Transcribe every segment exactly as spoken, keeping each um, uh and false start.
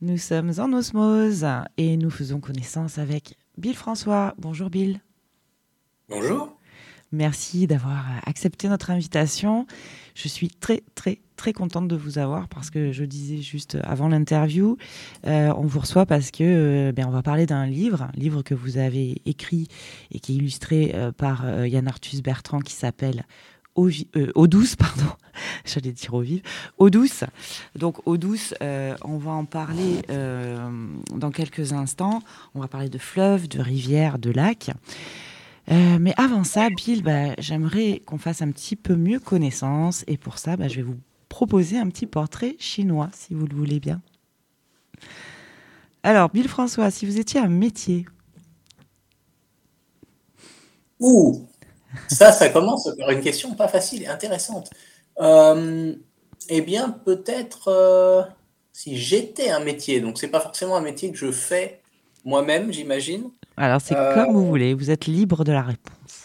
Nous sommes en osmose et nous faisons connaissance avec Bill François. Bonjour Bill. Bonjour. Merci d'avoir accepté notre invitation. Je suis très très très contente de vous avoir parce que je disais juste avant l'interview, euh, on vous reçoit parce que euh, ben, on va parler d'un livre, un livre que vous avez écrit et qui est illustré euh, par euh, Yann Arthus Bertrand qui s'appelle Eau, vi- euh, Eau douce, pardon, j'allais dire eau vive, Eau douce. Donc eau douce, euh, on va en parler euh, dans quelques instants. On va parler de fleuves, de rivières, de lacs. Euh, mais avant ça, Bill, bah, j'aimerais qu'on fasse un petit peu mieux connaissance. Et pour ça, bah, je vais vous proposer un petit portrait chinois, si vous le voulez bien. Alors, Bill François, si vous étiez un métier, Ouh, ça, ça commence par une question pas facile et intéressante. Euh, eh bien, peut-être euh, si j'étais un métier, donc c'est pas forcément un métier que je fais moi-même, j'imagine, alors c'est euh, comme vous voulez, vous êtes libre de la réponse.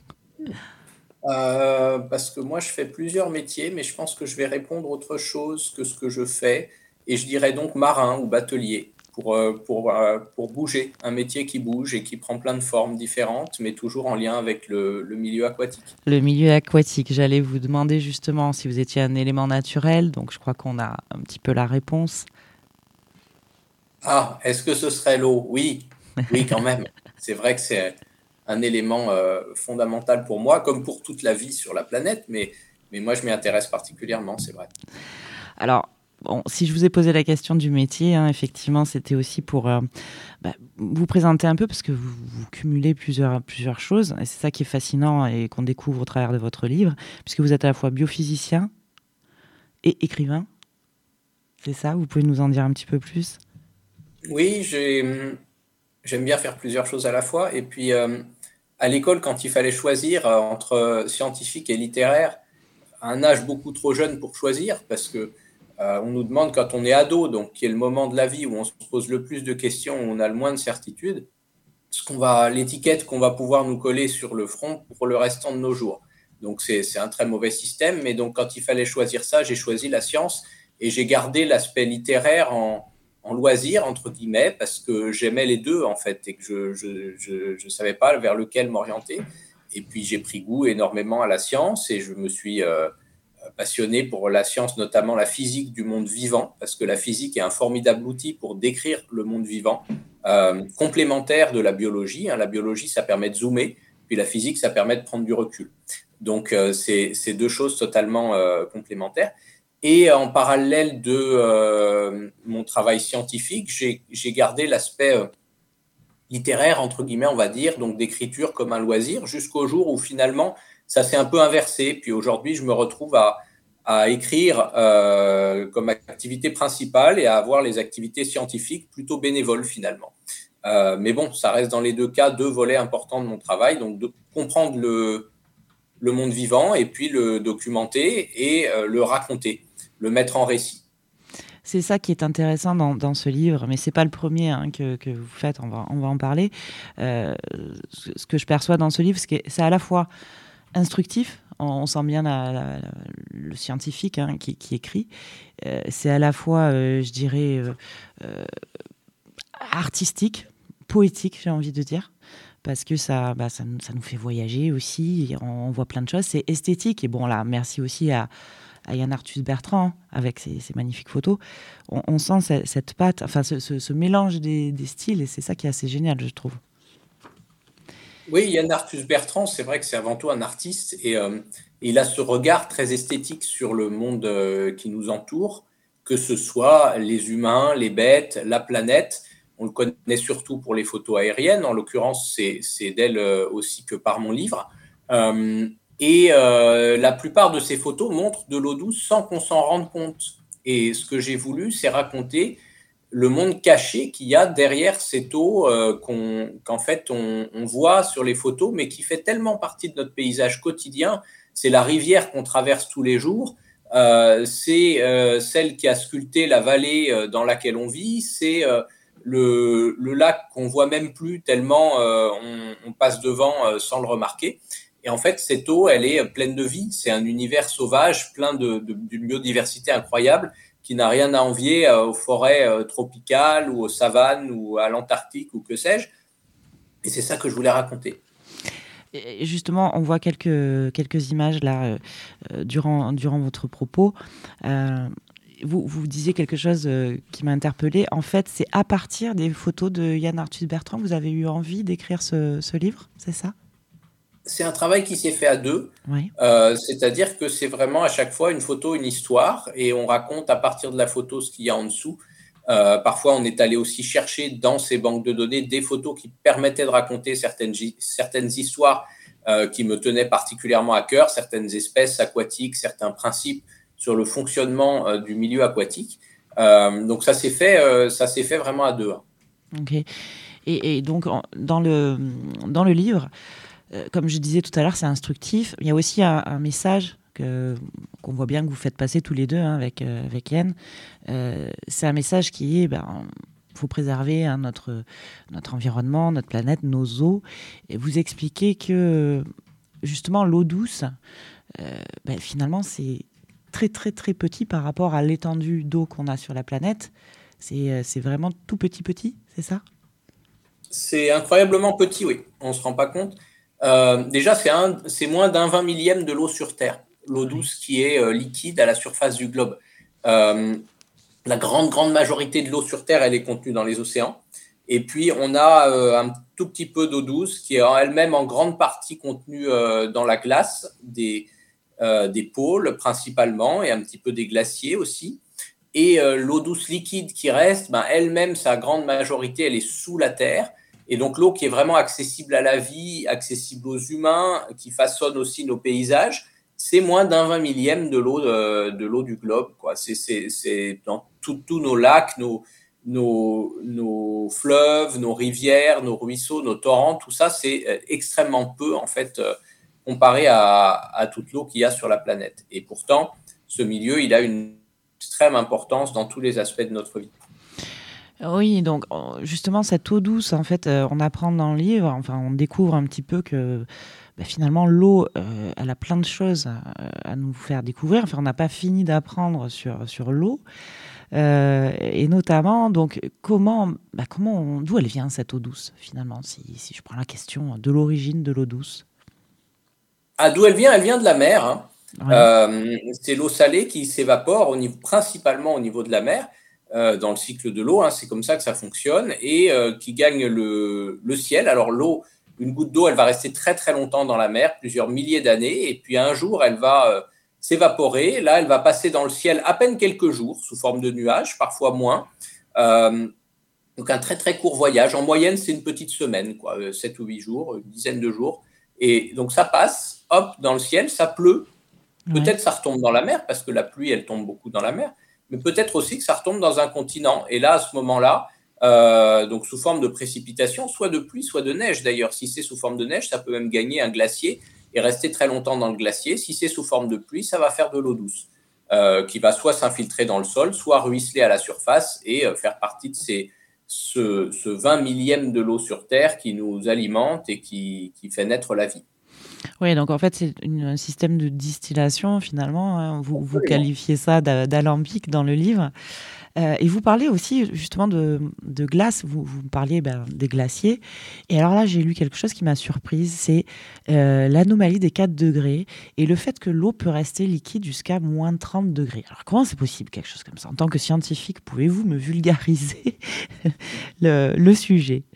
euh, parce que moi je fais plusieurs métiers, mais je pense que je vais répondre autre chose que ce que je fais, et je dirais donc marin ou batelier. Pour, euh, pour, euh, pour bouger, un métier qui bouge et qui prend plein de formes différentes, mais toujours en lien avec le, le milieu aquatique. Le milieu aquatique, j'allais vous demander justement si vous étiez un élément naturel, donc je crois qu'on a un petit peu la réponse. Ah, est-ce que ce serait l'eau? Oui, oui, quand même. C'est vrai que c'est un élément euh, fondamental pour moi, comme pour toute la vie sur la planète, mais, mais moi, je m'y intéresse particulièrement, c'est vrai. Alors, bon, si je vous ai posé la question du métier, hein, effectivement, c'était aussi pour euh, bah, vous présenter un peu, parce que vous, vous cumulez plusieurs, plusieurs choses, et c'est ça qui est fascinant et qu'on découvre au travers de votre livre, puisque vous êtes à la fois biophysicien et écrivain. C'est ça? Vous pouvez nous en dire un petit peu plus? Oui, j'ai, j'aime bien faire plusieurs choses à la fois. Et puis, euh, à l'école, quand il fallait choisir euh, entre scientifique et littéraire, à un âge beaucoup trop jeune pour choisir, parce que euh, on nous demande quand on est ado, donc qui est le moment de la vie où on se pose le plus de questions, où on a le moins de certitudes, ce qu'on va, l'étiquette qu'on va pouvoir nous coller sur le front pour le restant de nos jours. Donc c'est, c'est un très mauvais système, mais donc quand il fallait choisir ça, j'ai choisi la science et j'ai gardé l'aspect littéraire en, en loisir, entre guillemets, parce que j'aimais les deux en fait et que je je, je, je savais pas vers lequel m'orienter. Et puis j'ai pris goût énormément à la science et je me suis euh, passionné pour la science, notamment la physique du monde vivant, parce que la physique est un formidable outil pour décrire le monde vivant, euh, complémentaire de la biologie. Hein. La biologie, ça permet de zoomer, puis la physique, ça permet de prendre du recul. Donc, euh, c'est, c'est deux choses totalement euh, complémentaires. Et en parallèle de euh, mon travail scientifique, j'ai, j'ai gardé l'aspect euh, littéraire, entre guillemets, on va dire, donc d'écriture comme un loisir, jusqu'au jour où finalement, ça s'est un peu inversé. Puis aujourd'hui, je me retrouve à, à écrire euh, comme activité principale et à avoir les activités scientifiques plutôt bénévoles finalement. Euh, mais bon, ça reste dans les deux cas deux volets importants de mon travail, donc de comprendre le, le monde vivant et puis le documenter et euh, le raconter, le mettre en récit. C'est ça qui est intéressant dans, dans ce livre, mais c'est pas le premier hein, que, que vous faites, on va, on va en parler. Euh, ce ce que je perçois dans ce livre, c'est que c'est à la fois instructif, on, on sent bien la- la- la- le scientifique hein, qui, qui écrit, Euh, c'est à la fois, euh, je dirais, euh, euh, artistique, poétique, j'ai envie de dire, parce que ça, bah, ça, nous- ça nous fait voyager aussi, on, on voit plein de choses, c'est esthétique, et bon là, merci aussi à, à Yann Arthus Bertrand, avec ses, ses magnifiques photos, on, on sent ce- cette patte, enfin ce, ce- ce mélange des, des styles, et c'est ça qui est assez génial, je trouve. Oui, Yann Arthus Bertrand, c'est vrai que c'est avant tout un artiste et euh, il a ce regard très esthétique sur le monde euh, qui nous entoure, que ce soit les humains, les bêtes, la planète. On le connaît surtout pour les photos aériennes, en l'occurrence, c'est, c'est d'elle euh, aussi que par mon livre. Euh, et euh, la plupart de ces photos montrent de l'eau douce sans qu'on s'en rende compte. Et ce que j'ai voulu, c'est raconter le monde caché qu'il y a derrière cette eau euh, qu'on, qu'en fait on, on voit sur les photos, mais qui fait tellement partie de notre paysage quotidien. C'est la rivière qu'on traverse tous les jours, euh, c'est euh, celle qui a sculpté la vallée euh, dans laquelle on vit, c'est euh, le, le lac qu'on voit même plus tellement euh, on, on passe devant euh, sans le remarquer. Et en fait, cette eau, elle est pleine de vie. C'est un univers sauvage, plein de, de, d'une biodiversité incroyable qui n'a rien à envier euh, aux forêts euh, tropicales ou aux savanes ou à l'Antarctique ou que sais-je. Et c'est ça que je voulais raconter. Et justement, on voit quelques, quelques images là euh, durant, durant votre propos. Euh, vous, vous disiez quelque chose euh, qui m'a interpellée. En fait, c'est à partir des photos de Yann Arthus Bertrand que vous avez eu envie d'écrire ce, ce livre, c'est ça? C'est un travail qui s'est fait à deux. Oui. Euh, c'est-à-dire que c'est vraiment à chaque fois une photo, une histoire, et on raconte à partir de la photo ce qu'il y a en dessous. Euh, parfois, on est allé aussi chercher dans ces banques de données des photos qui permettaient de raconter certaines, certaines histoires euh, qui me tenaient particulièrement à cœur, certaines espèces aquatiques, certains principes sur le fonctionnement euh, du milieu aquatique. Euh, donc, ça s'est fait, euh, ça s'est fait vraiment à deux. Hein. Ok. Et, et donc, en, dans, le, dans le livre, euh, comme je disais tout à l'heure, c'est instructif. Il y a aussi un, un message que, qu'on voit bien que vous faites passer tous les deux hein, avec, euh, avec Yann. Euh, c'est un message qui est, ben, faut préserver hein, notre, notre environnement, notre planète, nos eaux. Et vous expliquez que, justement, l'eau douce, euh, ben, finalement, c'est très, très, très petit par rapport à l'étendue d'eau qu'on a sur la planète. C'est, c'est vraiment tout petit, petit, c'est ça? C'est incroyablement petit, oui. On ne se rend pas compte. Euh, déjà, c'est, un, c'est moins d'un vingt millième de l'eau sur Terre. L'eau douce qui est euh, liquide à la surface du globe. Euh, la grande, grande majorité de l'eau sur Terre, elle est contenue dans les océans. Et puis, on a euh, un tout petit peu d'eau douce qui est en elle-même en grande partie contenue euh, dans la glace des, euh, des pôles principalement et un petit peu des glaciers aussi. Et euh, l'eau douce liquide qui reste, ben, elle-même, sa grande majorité, elle est sous la Terre. Et donc, l'eau qui est vraiment accessible à la vie, accessible aux humains, qui façonne aussi nos paysages, c'est moins d'un vingt millième de l'eau, de, de l'eau du globe, quoi. C'est, c'est, c'est dans tous nos lacs, nos, nos, nos fleuves, nos rivières, nos ruisseaux, nos torrents, tout ça, c'est extrêmement peu, en fait, euh, comparé à, à toute l'eau qu'il y a sur la planète. Et pourtant, ce milieu, il a une extrême importance dans tous les aspects de notre vie. Oui, donc justement, cette eau douce, en fait, euh, on apprend dans le livre, enfin, on découvre un petit peu que bah, finalement, l'eau, euh, elle a plein de choses à, à nous faire découvrir. Enfin, on n'a pas fini d'apprendre sur, sur l'eau. Euh, et notamment, donc, comment, bah, comment on, d'où elle vient cette eau douce, finalement, si, si je prends la question de l'origine de l'eau douce? Ah, d'où elle vient? Elle vient de la mer. Hein. Ouais. Euh, c'est l'eau salée qui s'évapore au niveau, principalement au niveau de la mer. Euh, dans le cycle de l'eau, hein, c'est comme ça que ça fonctionne, et euh, qui gagne le, le ciel. Alors l'eau, une goutte d'eau, elle va rester très très longtemps dans la mer, plusieurs milliers d'années, et puis un jour, elle va euh, s'évaporer. Là, elle va passer dans le ciel à peine quelques jours, sous forme de nuages, parfois moins. Euh, donc un très très court voyage. En moyenne, c'est une petite semaine, quoi, sept ou huit jours, une dizaine de jours. Et donc ça passe, hop, dans le ciel, ça pleut. Peut-être Ouais. ça retombe dans la mer, parce que la pluie, elle tombe beaucoup dans la mer, mais peut-être aussi que ça retombe dans un continent. Et là, à ce moment-là, euh, donc sous forme de précipitation, soit de pluie, soit de neige d'ailleurs. Si c'est sous forme de neige, ça peut même gagner un glacier et rester très longtemps dans le glacier. Si c'est sous forme de pluie, ça va faire de l'eau douce, euh, qui va soit s'infiltrer dans le sol, soit ruisseler à la surface et euh, faire partie de ces, ce, ce vingt millième de l'eau sur Terre qui nous alimente et qui, qui fait naître la vie. Oui, donc en fait, c'est une- un système de distillation, finalement. Hein. Vous, vous Absolument. qualifiez ça d'a- d'alambic dans le livre. Euh, et vous parlez aussi justement de, de glace, vous, vous parliez ben, des glaciers. Et alors là, j'ai lu quelque chose qui m'a surprise, c'est euh, l'anomalie des quatre degrés et le fait que l'eau peut rester liquide jusqu'à moins trente degrés. Alors comment c'est possible quelque chose comme ça? En tant que scientifique, pouvez-vous me vulgariser le, le sujet?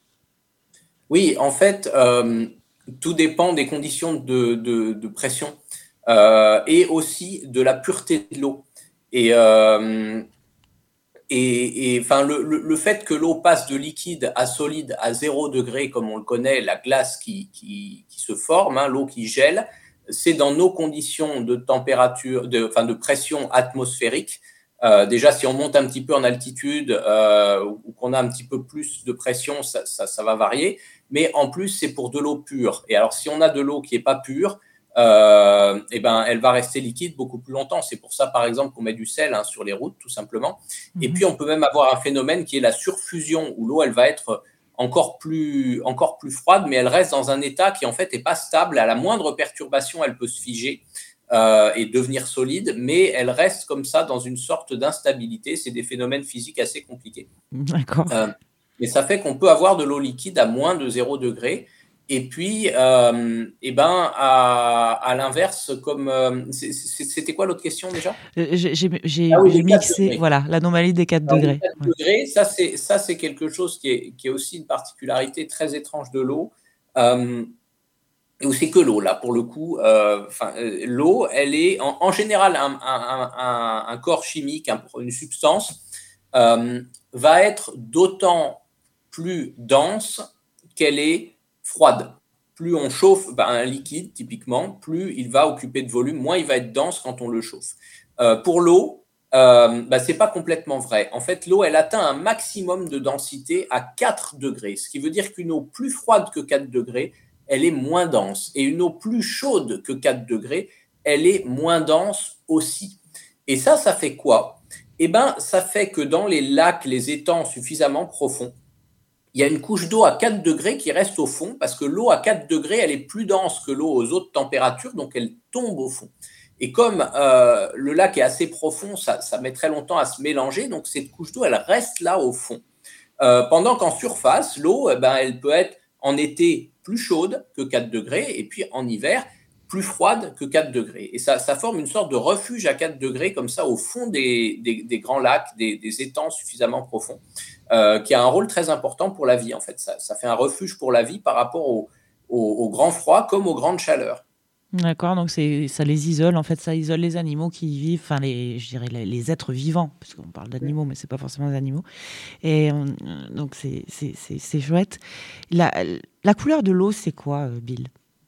Oui, en fait, euh, tout dépend des conditions de, de, de pression euh, et aussi de la pureté de l'eau. Et, euh, et, et enfin, le, le, le fait que l'eau passe de liquide à solide à zéro degré, comme on le connaît, la glace qui, qui, qui se forme, hein, l'eau qui gèle, c'est dans nos conditions de température, de, enfin, de pression atmosphérique. Euh, déjà, si on monte un petit peu en altitude euh, ou qu'on a un petit peu plus de pression, ça, ça, ça va varier. Mais en plus, c'est pour de l'eau pure. Et alors, si on a de l'eau qui n'est pas pure, euh, eh ben, elle va rester liquide beaucoup plus longtemps. C'est pour ça, par exemple, qu'on met du sel hein, sur les routes, tout simplement. Et Mhm. puis, on peut même avoir un phénomène qui est la surfusion, où l'eau, elle va être encore plus, encore plus froide, mais elle reste dans un état qui, en fait, n'est pas stable. À la moindre perturbation, elle peut se figer. euh, et devenir solide, mais elle reste comme ça dans une sorte d'instabilité. C'est des phénomènes physiques assez compliqués. D'accord. Euh, et ça fait qu'on peut avoir de l'eau liquide à moins de zéro degré. Et puis, euh, eh ben, à, à l'inverse, comme euh, c'est- c'est- c'était quoi l'autre question déjà? Euh, J'ai j'ai- j'ai- Ah oui, j'ai les quatre mixé, degrés. voilà, l'anomalie des quatre Alors, les degrés. quatre Ouais. degrés, ça c'est ça c'est quelque chose qui est, qui est aussi une particularité très étrange de l'eau. Euh, où c'est que l'eau là pour le coup. Euh, enfin, euh, l'eau, elle est en, en général un, un- un- un corps chimique, un- une substance euh, va être d'autant plus dense qu'elle est froide. Plus on chauffe ben, un liquide, typiquement, plus il va occuper de volume, moins il va être dense quand on le chauffe. Euh, pour l'eau, euh, ben, c'est pas complètement vrai. En fait, l'eau, elle atteint un maximum de densité à quatre degrés, ce qui veut dire qu'une eau plus froide que quatre degrés, elle est moins dense. Et une eau plus chaude que quatre degrés, elle est moins dense aussi. Et ça, ça fait quoi? Eh ben, ça fait que dans les lacs, les étangs suffisamment profonds, il y a une couche d'eau à quatre degrés qui reste au fond, parce que l'eau à quatre degrés, elle est plus dense que l'eau aux autres températures, donc elle tombe au fond. Et comme euh, le lac est assez profond, ça, ça met très longtemps à se mélanger, donc cette couche d'eau, elle reste là au fond. Euh, pendant qu'en surface, l'eau, eh ben, elle peut être en été plus chaude que quatre degrés, et puis en hiver, plus froide que quatre degrés. Et ça, ça forme une sorte de refuge à quatre degrés, comme ça, au fond des, des, des grands lacs, des, des étangs suffisamment profonds, euh, qui a un rôle très important pour la vie, en fait. Ça, ça fait un refuge pour la vie par rapport au, au, au grand froid comme aux grandes chaleurs. D'accord, donc c'est, ça les isole, en fait, ça isole les animaux qui y vivent, enfin, les, je dirais les, les êtres vivants, parce qu'on parle d'animaux, mais c'est pas forcément des animaux. Et euh, donc, c'est, c'est, c'est, c'est chouette. La, la couleur de l'eau, c'est quoi, euh, Bill?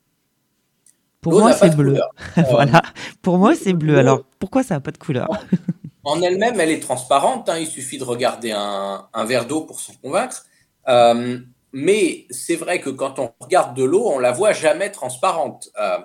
Pour L'eau moi, n'a pas c'est de bleu. couleur. Euh, Voilà. Pour moi, c'est bleu. l'eau, Alors, pourquoi ça n'a pas de couleur? en elle-même, elle est transparente, hein, il suffit de regarder un, un verre d'eau pour s'en convaincre. Euh, mais c'est vrai que quand on regarde de l'eau, on la voit jamais transparente. Euh,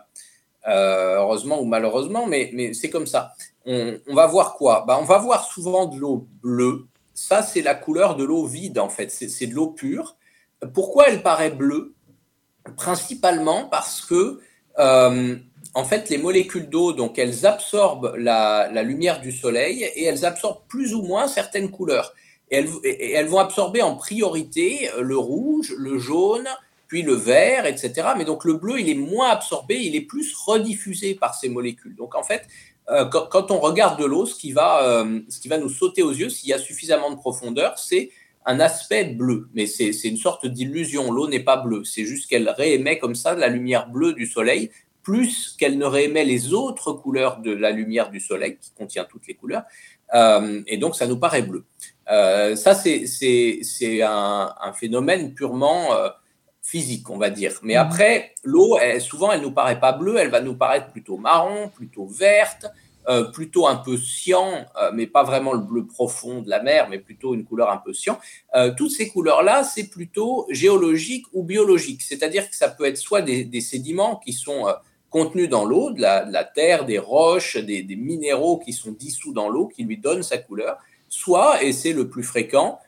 euh, heureusement ou malheureusement, mais, mais c'est comme ça. On, on va voir quoi? Bah, on va voir souvent de l'eau bleue. Ça, c'est la couleur de l'eau vide, en fait. C'est, c'est de l'eau pure. Pourquoi elle paraît bleue? Principalement parce que, euh, en fait, les molécules d'eau, donc, elles absorbent la, la lumière du soleil et elles absorbent plus ou moins certaines couleurs. Et elles, et elles vont absorber en priorité le rouge, le jaune, puis le vert, et cetera. Mais donc, le bleu, il est moins absorbé, il est plus rediffusé par ces molécules. Donc, en fait, euh, quand, quand on regarde de l'eau, ce qui va, euh, ce qui va nous sauter aux yeux, s'il y a suffisamment de profondeur, c'est un aspect bleu, mais c'est, c'est une sorte d'illusion. L'eau n'est pas bleue, c'est juste qu'elle réémet comme ça la lumière bleue du soleil, plus qu'elle ne réémet les autres couleurs de la lumière du soleil, qui contient toutes les couleurs, euh, et donc ça nous paraît bleu. Euh, ça, c'est, c'est, c'est un, un phénomène purement euh, physique, on va dire. Mais Mhm. après, l'eau, elle, souvent, elle ne nous paraît pas bleue, elle va nous paraître plutôt marron, plutôt verte, euh, plutôt un peu cyan, euh, mais pas vraiment le bleu profond de la mer, mais plutôt une couleur un peu cyan. Euh, toutes ces couleurs-là, c'est plutôt géologique ou biologique, c'est-à-dire que ça peut être soit des, des sédiments qui sont euh, contenus dans l'eau, de la, de la terre, des roches, des, des minéraux qui sont dissous dans l'eau, qui lui donnent sa couleur, soit, et c'est le plus fréquent,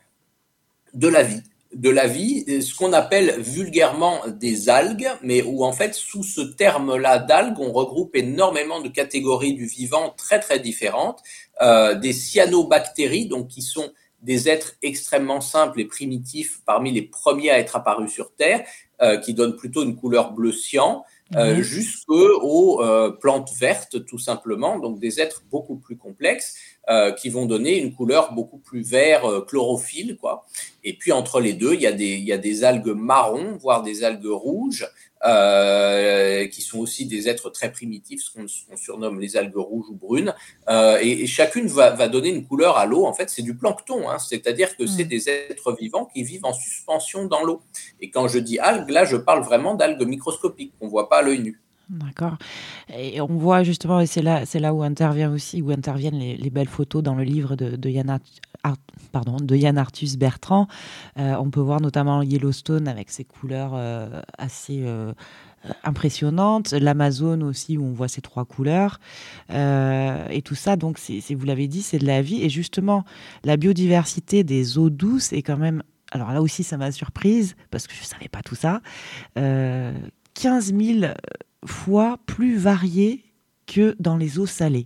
de la vie. De la vie, ce qu'on appelle vulgairement des algues, mais où en fait, sous ce terme-là d'algues, on regroupe énormément de catégories du vivant très très différentes. Euh, des cyanobactéries, donc qui sont des êtres extrêmement simples et primitifs, parmi les premiers à être apparus sur Terre, euh, qui donnent plutôt une couleur bleu cyan, euh, Ouais. jusqu'aux euh, plantes vertes, tout simplement, donc des êtres beaucoup plus complexes, euh, qui vont donner une couleur beaucoup plus vert euh, chlorophylle, quoi. Et puis entre les deux, il y a des, il y a des algues marron, voire des algues rouges, euh, qui sont aussi des êtres très primitifs, ce qu'on, qu'on surnomme les algues rouges ou brunes. Euh, et, et chacune va, va donner une couleur à l'eau. En fait, c'est du plancton, hein, c'est-à-dire que c'est Mhm. des êtres vivants qui vivent en suspension dans l'eau. Et quand je dis algues, là, je parle vraiment d'algues microscopiques qu'on ne voit pas à l'œil nu. D'accord. Et on voit justement, et c'est là, c'est là où intervient aussi, où interviennent les, les belles photos dans le livre de, de Yann, Art- Art- pardon, de Yann Arthus Bertrand. Euh, on peut voir notamment Yellowstone avec ses couleurs euh, assez euh, impressionnantes, l'Amazone aussi où on voit ces trois couleurs, euh, et tout ça. Donc, c'est, c'est, vous l'avez dit, c'est de la vie. Et justement, la biodiversité des eaux douces est quand même. Alors là aussi, ça m'a surprise parce que je ne savais pas tout ça. Euh, quinze mille fois plus variée que dans les eaux salées.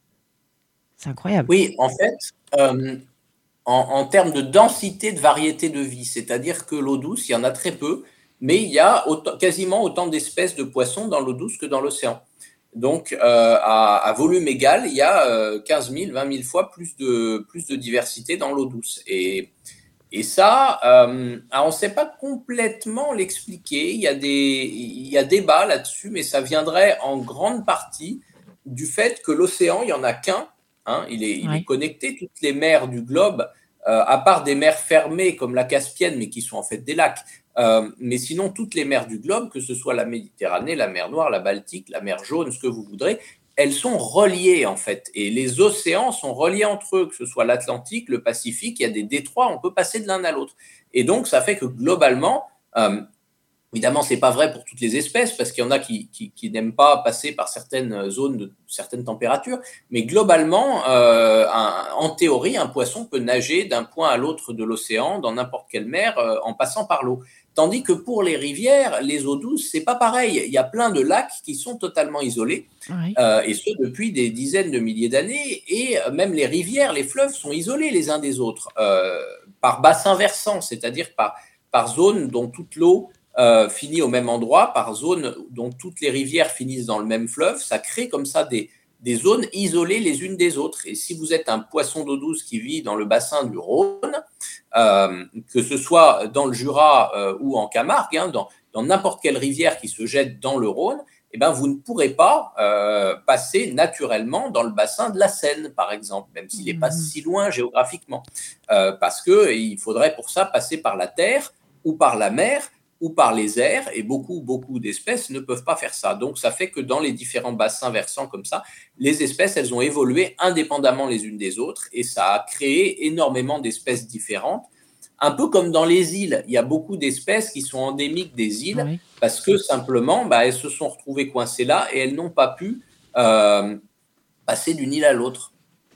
C'est incroyable. Oui, en fait, euh, en, en termes de densité de variété de vie, c'est-à-dire que l'eau douce, il y en a très peu, mais il y a autant- quasiment autant d'espèces de poissons dans l'eau douce que dans l'océan. Donc, euh, à, à volume égal, il y a euh, quinze mille, vingt mille fois plus de, plus de diversité dans l'eau douce. Et, et ça, euh, alors on ne sait pas complètement l'expliquer. Il y a des, il y a débat là-dessus, mais ça viendrait en grande partie du fait que l'océan, il n'y en a qu'un. Hein, il est, il est Ouais. connecté, toutes les mers du globe, euh, à part des mers fermées comme la Caspienne, mais qui sont en fait des lacs. Euh, mais sinon, toutes les mers du globe, que ce soit la Méditerranée, la mer Noire, la Baltique, la mer Jaune, ce que vous voudrez, elles sont reliées en fait. Et les océans sont reliés entre eux, que ce soit l'Atlantique, le Pacifique, il y a des détroits, on peut passer de l'un à l'autre. Et donc, ça fait que globalement, euh, évidemment, ce n'est pas vrai pour toutes les espèces, parce qu'il y en a qui, qui, qui n'aiment pas passer par certaines zones de certaines températures, mais globalement, euh, un, en théorie, un poisson peut nager d'un point à l'autre de l'océan, dans n'importe quelle mer, euh, en passant par l'eau. Tandis que pour les rivières, les eaux douces, c'est pas pareil. Il y a plein de lacs qui sont totalement isolés, Ouais. euh, et ce depuis des dizaines de milliers d'années, et même les rivières, les fleuves sont isolés les uns des autres, euh, par bassin versant, c'est-à-dire par, par zone dont toute l'eau Euh, finit au même endroit, par zone dont toutes les rivières finissent dans le même fleuve. Ça crée comme ça des, des zones isolées les unes des autres. Et si vous êtes un poisson d'eau douce qui vit dans le bassin du Rhône, euh, que ce soit dans le Jura euh, ou en Camargue, hein, dans, dans n'importe quelle rivière qui se jette dans le Rhône, eh ben, vous ne pourrez pas euh, passer naturellement dans le bassin de la Seine, par exemple, même s'il n'est pas Mhm. si loin géographiquement, euh, parce qu'il faudrait pour ça passer par la terre ou par la mer, ou par les airs, et beaucoup, beaucoup d'espèces ne peuvent pas faire ça. Donc, ça fait que dans les différents bassins versants comme ça, les espèces, elles ont évolué indépendamment les unes des autres, et ça a créé énormément d'espèces différentes. Un peu comme dans les îles, il y a beaucoup d'espèces qui sont endémiques des îles, Ouais. parce que simplement, bah, elles se sont retrouvées coincées là, et elles n'ont pas pu euh, passer d'une île à l'autre.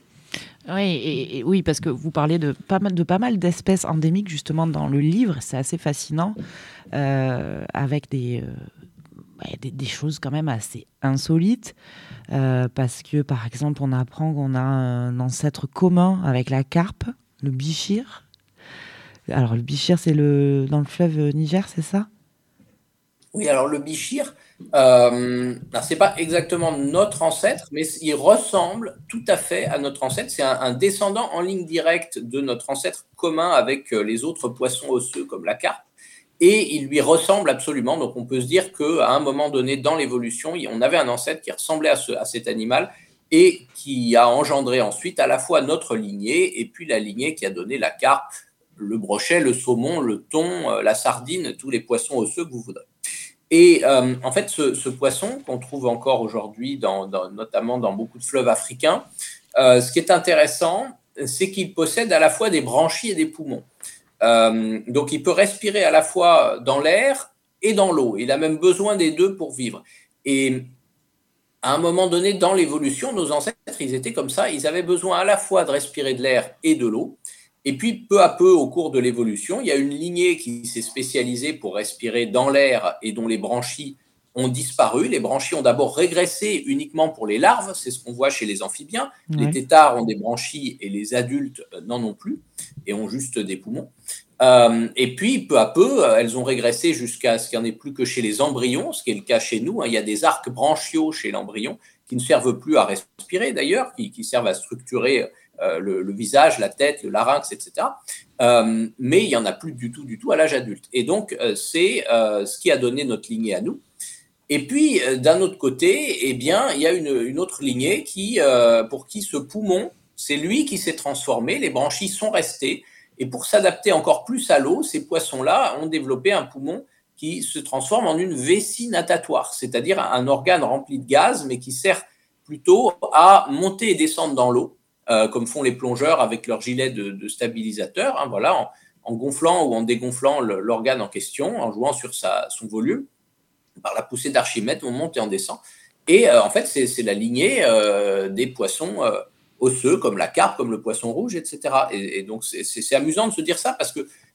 Oui, et, et oui, parce que vous parlez de pas mal, de pas mal d'espèces endémiques justement dans le livre, c'est assez fascinant, euh, avec des, euh, ouais, des, des choses quand même assez insolites, euh, parce que par exemple on apprend qu'on a un ancêtre commun avec la carpe, le bichir. Alors le bichir c'est le, dans le fleuve Niger, c'est ça? Oui, alors le bichir, euh, ce n'est pas exactement notre ancêtre, mais il ressemble tout à fait à notre ancêtre. C'est un, un descendant en ligne directe de notre ancêtre commun avec les autres poissons osseux comme la carpe. Et il lui ressemble absolument. Donc on peut se dire qu'à un moment donné dans l'évolution, on avait un ancêtre qui ressemblait à, ce, à cet animal et qui a engendré ensuite à la fois notre lignée et puis la lignée qui a donné la carpe, le brochet, le saumon, le thon, la sardine, tous les poissons osseux que vous voudrez. Et euh, en fait, ce, ce poisson qu'on trouve encore aujourd'hui, dans, dans, notamment dans beaucoup de fleuves africains, euh, ce qui est intéressant, c'est qu'il possède à la fois des branchies et des poumons. Euh, donc, il peut respirer à la fois dans l'air et dans l'eau. Il a même besoin des deux pour vivre. Et à un moment donné, dans l'évolution, nos ancêtres, ils étaient comme ça. Ils avaient besoin à la fois de respirer de l'air et de l'eau. Et puis, peu à peu, au cours de l'évolution, il y a une lignée qui s'est spécialisée pour respirer dans l'air et dont les branchies ont disparu. Les branchies ont d'abord régressé uniquement pour les larves, c'est ce qu'on voit chez les amphibiens. Les Ouais. têtards ont des branchies et les adultes n'en ont plus et ont juste des poumons. Euh, et puis, peu à peu, elles ont régressé jusqu'à ce qu'il n'y en ait plus que chez les embryons, ce qui est le cas chez nous. Il y a des arcs branchiaux chez l'embryon qui ne servent plus à respirer d'ailleurs, qui, qui servent à structurer euh, le, le visage, la tête, le larynx, et cetera. Euh, mais il n'y en a plus du tout, du tout à l'âge adulte. Et donc, euh, c'est euh, ce qui a donné notre lignée à nous. Et puis, euh, d'un autre côté, eh bien, il y a une, une autre lignée qui, euh, pour qui ce poumon, c'est lui qui s'est transformé, les branchies sont restées. Et pour s'adapter encore plus à l'eau, ces poissons-là ont développé un poumon qui se transforme en une vessie natatoire, c'est-à-dire un organe rempli de gaz, mais qui sert plutôt à monter et descendre dans l'eau, euh, comme font les plongeurs avec leur gilet de, de stabilisateur, hein, voilà, en, en gonflant ou en dégonflant le, l'organe en question, en jouant sur sa, son volume. Par la poussée d'Archimède, on monte et on descend. Et euh, en fait, c'est, c'est la lignée euh, des poissons euh, osseux, comme la carpe, comme le poisson rouge, et cetera. Et, et donc, c'est, c'est, c'est amusant de se dire ça, parce que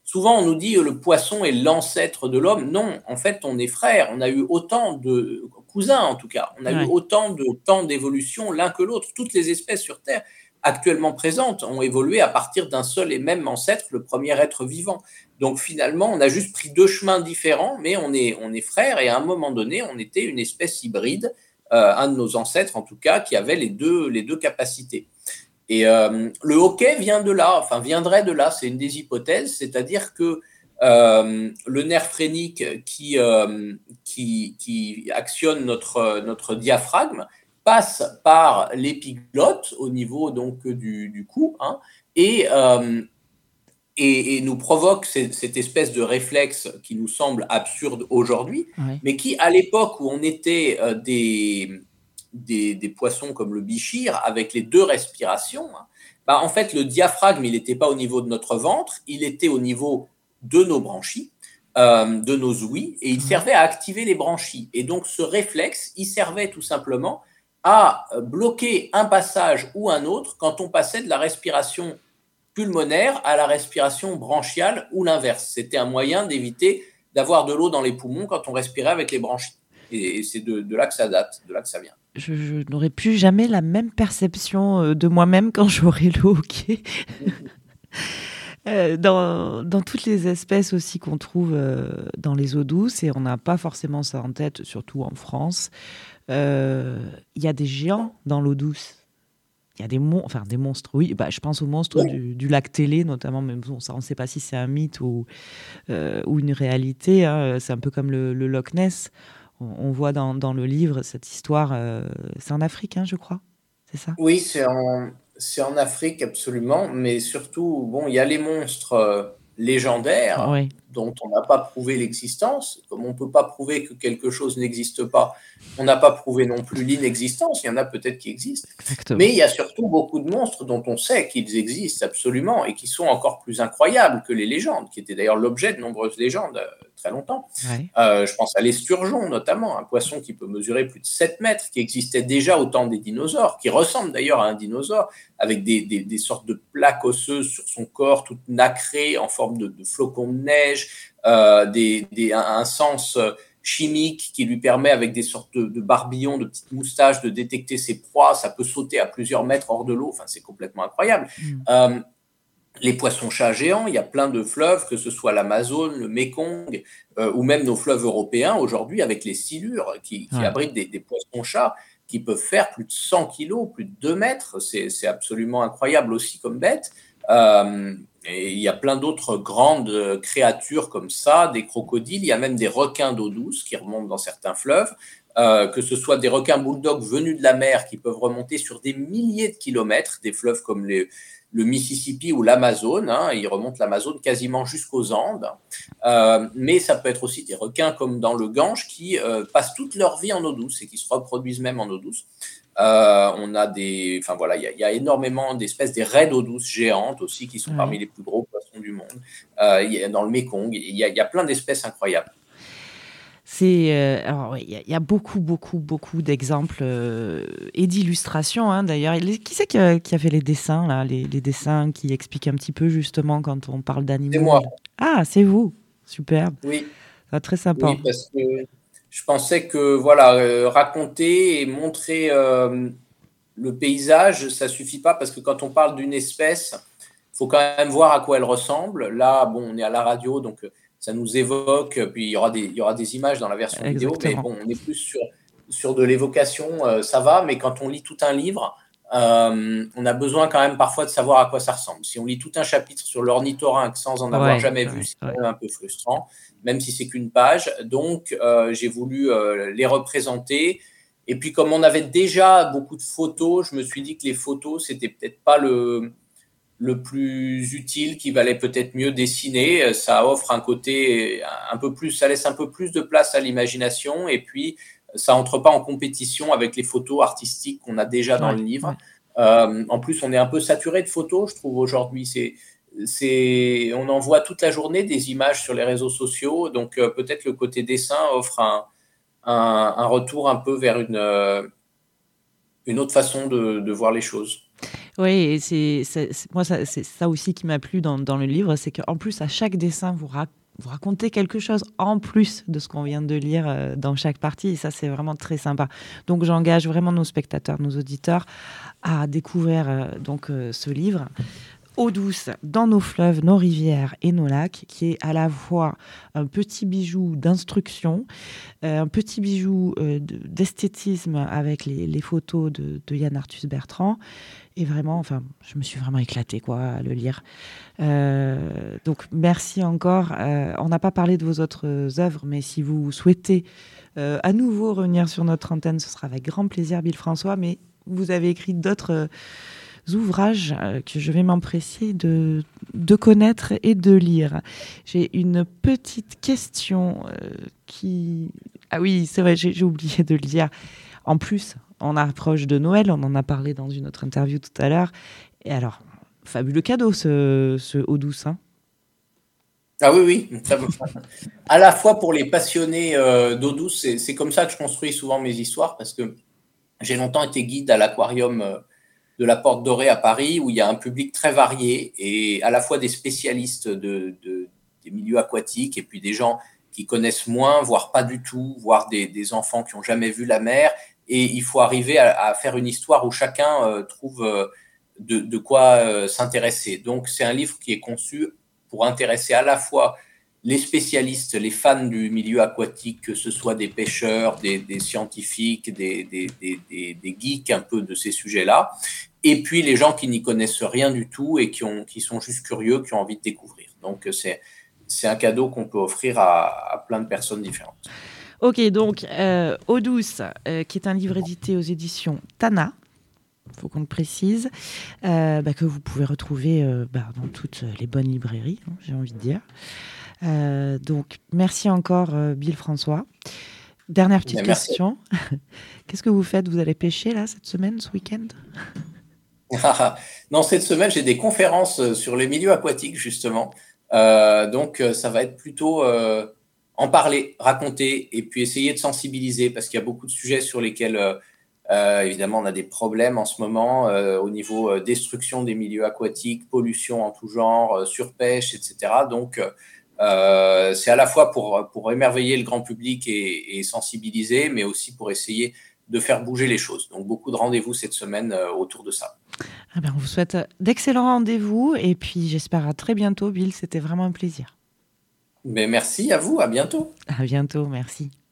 souvent on nous dit euh, le poisson est l'ancêtre de l'homme. Non, en fait, on est frères. On a eu autant de cousins, en tout cas. On a eu Ouais. autant de temps d'évolution l'un que l'autre. Toutes les espèces sur Terre actuellement présentes ont évolué à partir d'un seul et même ancêtre, le premier être vivant. Donc finalement, on a juste pris deux chemins différents, mais on est, on est frères et à un moment donné, on était une espèce hybride, euh, un de nos ancêtres en tout cas, qui avait les deux, les deux capacités. Et euh, le hockey vient de là, enfin viendrait de là, c'est une des hypothèses, c'est-à-dire que euh, le nerf phrénique qui, euh, qui, qui actionne notre, notre diaphragme passe par l'épiglotte au niveau donc du, du cou, hein, et, euh, et, et nous provoque cette, cette espèce de réflexe qui nous semble absurde aujourd'hui, Ouais. mais qui à l'époque où on était euh, des, des, des poissons comme le bichir avec les deux respirations, hein, bah en fait le diaphragme il n'était pas au niveau de notre ventre, il était au niveau de nos branchies, euh, de nos ouïes, et il Ouais. servait à activer les branchies. Et donc ce réflexe, il servait tout simplement à bloquer un passage ou un autre quand on passait de la respiration pulmonaire à la respiration branchiale ou l'inverse. C'était un moyen d'éviter d'avoir de l'eau dans les poumons quand on respirait avec les branchies. Et, et c'est de, de là que ça date, de là que ça vient. Je, je n'aurai plus jamais la même perception euh, de moi-même quand j'aurai le hockey. Euh, dans, dans toutes les espèces aussi qu'on trouve euh, dans les eaux douces, et on n'a pas forcément ça en tête, surtout en France, euh, il y a des géants dans l'eau douce. Il y a des, mon- enfin, des monstres, oui. Bah, je pense aux monstres Oui. du, du lac Télé, notamment, mais bon, ça, on ne sait pas si c'est un mythe ou, euh, ou une réalité, hein. C'est un peu comme le, le Loch Ness. On, on voit dans, dans le livre cette histoire. Euh, c'est en Afrique, hein, je crois. C'est ça? Oui, c'est en, c'est en Afrique absolument, mais surtout, bon, il y a les monstres euh, légendaires Oui, dont on n'a pas prouvé l'existence. Comme on ne peut pas prouver que quelque chose n'existe pas, on n'a pas prouvé non plus l'inexistence. Il y en a peut-être qui existent. Mais exactement. il y a surtout beaucoup de monstres dont on sait qu'ils existent absolument et qui sont encore plus incroyables que les légendes, qui étaient d'ailleurs l'objet de nombreuses légendes euh, très longtemps. Ouais. Euh, je pense à l'esturgeon notamment, un poisson qui peut mesurer plus de sept mètres, qui existait déjà au temps des dinosaures, qui ressemble d'ailleurs à un dinosaure, avec des, des, des sortes de plaques osseuses sur son corps, toutes nacrées en forme de, de flocons de neige, euh, des, des, un, un sens chimique qui lui permet, avec des sortes de, de barbillons, de petites moustaches, de détecter ses proies. Ça peut sauter à plusieurs mètres hors de l'eau. Enfin, c'est complètement incroyable. Mm. Euh, les poissons-chats géants, il y a plein de fleuves, que ce soit l'Amazone, le Mékong, euh, ou même nos fleuves européens aujourd'hui avec les silures qui, qui Ouais. abritent des, des poissons-chats qui peuvent faire plus de cent kilos, plus de deux mètres. C'est, c'est absolument incroyable aussi comme bête. Euh, et il y a plein d'autres grandes créatures comme ça, des crocodiles, il y a même des requins d'eau douce qui remontent dans certains fleuves, euh, que ce soit des requins bulldogs venus de la mer qui peuvent remonter sur des milliers de kilomètres, des fleuves comme les, le Mississippi ou l'Amazone, hein, ils remontent l'Amazone quasiment jusqu'aux Andes, euh, mais ça peut être aussi des requins comme dans le Gange qui euh, passent toute leur vie en eau douce et qui se reproduisent même en eau douce. Euh, on a des, enfin voilà, il y, y a énormément d'espèces, des raies d'eau douce géantes aussi qui sont Ouais. parmi les plus gros poissons du monde. Euh, y a, dans le Mékong, il y, y a plein d'espèces incroyables. C'est euh, alors ouais, il y, a- il y a beaucoup beaucoup beaucoup d'exemples euh, et d'illustrations, hein, d'ailleurs. Les- Qui c'est qui a, qui a fait les dessins là, les, les dessins qui expliquent un petit peu justement quand on parle C'est d'animaux. moi, Ah, c'est vous. Superbe. oui, Ah, très sympa. oui, parce que je pensais que voilà, euh, raconter et montrer euh, le paysage, ça suffit pas parce que quand on parle d'une espèce, il faut quand même voir à quoi elle ressemble. Là, bon, on est à la radio, donc ça nous évoque, puis il y aura des, il y aura des images dans la version vidéo, mais Exactement. bon, on est plus sur, sur de l'évocation, euh, ça va, mais quand on lit tout un livre, euh, on a besoin quand même parfois de savoir à quoi ça ressemble. Si on lit tout un chapitre sur l'ornithorynque sans en avoir Ouais, jamais vu, ouais, c'est ouais. quand même un peu frustrant, même si c'est qu'une page. Donc, euh, j'ai voulu euh, les représenter. Et puis, comme on avait déjà beaucoup de photos, je me suis dit que les photos, c'était peut-être pas le, le plus utile, qu'il valait peut-être mieux dessiner. Ça offre un côté un peu plus, ça laisse un peu plus de place à l'imagination. Et puis, ça entre pas en compétition avec les photos artistiques qu'on a déjà dans Ouais, le livre. ouais. Euh, en plus, on est un peu saturé de photos, je trouve, aujourd'hui. C'est, c'est, on en voit toute la journée des images sur les réseaux sociaux. Donc, euh, peut-être le côté dessin offre un, un, un retour un peu vers une, euh, une autre façon de, de voir les choses. Oui, et c'est, c'est, c'est- moi, ça, c'est ça aussi qui m'a plu dans, dans le livre, c'est qu'en plus, à chaque dessin, vous, rac- vous racontez quelque chose en plus de ce qu'on vient de lire euh, dans chaque partie. Et ça, c'est vraiment très sympa. Donc, j'engage vraiment nos spectateurs, nos auditeurs à découvrir euh, donc, euh, ce livre. Eau douce dans nos fleuves, nos rivières et nos lacs, qui est à la fois un petit bijou d'instruction, euh, un petit bijou euh, de- d'esthétisme avec les, les photos de, de Yann Arthus Bertrand. Et vraiment, enfin, je me suis vraiment éclatée quoi, à le lire. Euh, donc, merci encore. Euh, on n'a pas parlé de vos autres œuvres, mais si vous souhaitez euh, à nouveau revenir sur notre antenne, ce sera avec grand plaisir, Bill François. Mais vous avez écrit d'autres euh, ouvrages euh, que je vais m'empresser de, de connaître et de lire. J'ai une petite question euh, qui... Ah oui, c'est vrai, j'ai j'ai oublié de le dire. En plus, on approche de Noël, on en a parlé dans une autre interview tout à l'heure. Et alors, fabuleux cadeau ce, ce eau douce. Hein. Ah oui, oui, ça me- à la fois pour les passionnés euh, d'eau douce, c'est c'est comme ça que je construis souvent mes histoires, parce que j'ai longtemps été guide à l'aquarium euh, de la Porte Dorée à Paris, où il y a un public très varié, et à la fois des spécialistes de, de- des milieux aquatiques, et puis des gens qui connaissent moins, voire pas du tout, voire des, des enfants qui ont jamais vu la mer. Et il faut arriver à, à faire une histoire où chacun euh, trouve euh, de, de quoi euh, s'intéresser. Donc c'est un livre qui est conçu pour intéresser à la fois les spécialistes, les fans du milieu aquatique, que ce soit des pêcheurs, des, des scientifiques, des, des, des, des, des geeks un peu de ces sujets-là, et puis les gens qui n'y connaissent rien du tout et qui, ont, qui sont juste curieux, qui ont envie de découvrir. Donc c'est, c'est un cadeau qu'on peut offrir à, à plein de personnes différentes. Ok, donc euh, Eau douce, euh, qui est un livre édité aux éditions Tana. Il faut qu'on le précise, euh, bah, que vous pouvez retrouver euh, bah, dans toutes les bonnes librairies, hein, j'ai envie de dire. Euh, donc, merci encore, euh, Bill François. Dernière petite Bien, merci. question. Qu'est-ce que vous faites? Vous allez pêcher là cette semaine, ce week-end? Non, cette semaine, j'ai des conférences sur les milieux aquatiques, justement. Euh, donc, euh, ça va être plutôt euh, en parler, raconter, et puis essayer de sensibiliser, parce qu'il y a beaucoup de sujets sur lesquels, euh, euh, évidemment, on a des problèmes en ce moment euh, au niveau euh, destruction des milieux aquatiques, pollution en tout genre, euh, surpêche, et cetera. Donc, euh, c'est à la fois pour, pour émerveiller le grand public et, et sensibiliser, mais aussi pour essayer de faire bouger les choses. Donc, beaucoup de rendez-vous cette semaine euh, autour de ça. Ah ben, on vous souhaite d'excellents rendez-vous et puis j'espère à très bientôt, Bill. C'était vraiment un plaisir. Mais merci à vous, à bientôt. À bientôt, merci.